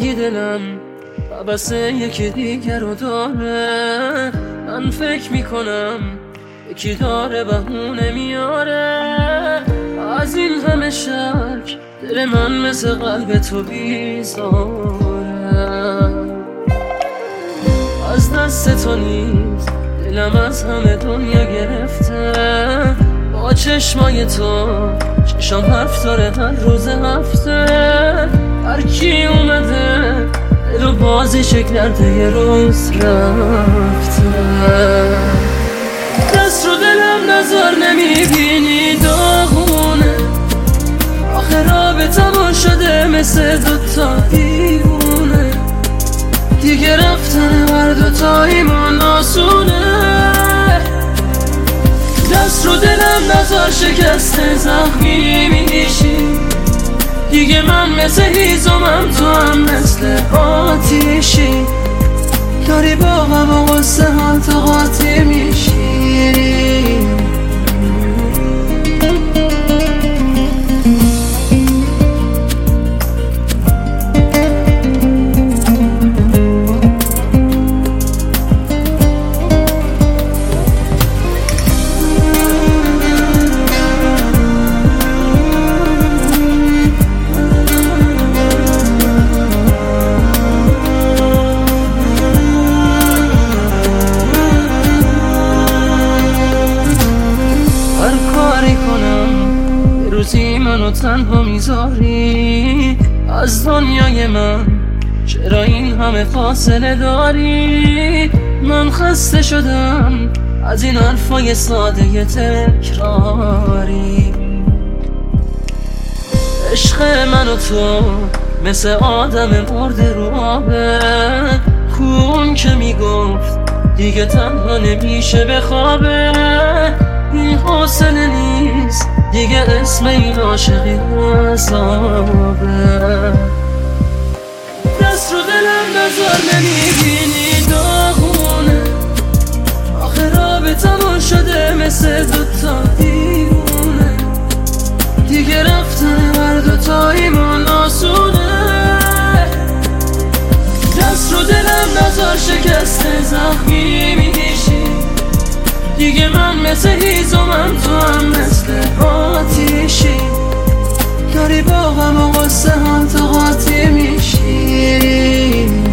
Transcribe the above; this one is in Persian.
میگی دلم بسه یکی دیگر رو داره. من فکر میکنم یکی داره بهونه میاره. از این همه شک دل من مثل قلب تو بیزاره. از دست تو نیست دلم از همه دنیا گرفته. با چشمای تو چشم حرف داره هر روز هفته. هر کی اومده دلو بازی شکل کرده یه روز رفته. دست رو دلم نظر نمیبینی داغونه. آخه رابطمون شده مثل دوتا دیوونه. دیگه رفتن هر دوتاییمون آسونه. دست رو دلم نظر شکسته زخمی میشی. دیگه من مثل هیزمم تو هم مثل آتیشی. داری با غم و غصه هم تو قاطی میشی. روزی منو تنها میذاری از دنیای من. چرا این همه فاصله داری؟ من خسته شدم از این حرفای ساده تکراری. عشق من و تو مثل آدم مرده رو آبه. خون که میگفت دیگه تنها نمیشه بخوابه. این حوصله نیست دیگه اسم این عاشقی عذابه. دست رو دلم نظر نمیبینی داغونه. آخه رابطمون شده مثل دوتا دیوونه. دیگه رفتن هر دوتاییمون آسونه. دست رو دلم نظر شکسته زخمی میشی. دیگه من مثل هیزمم تو هم مثل آتیشی. داری با غم و غصه هم تو قاطی میشی.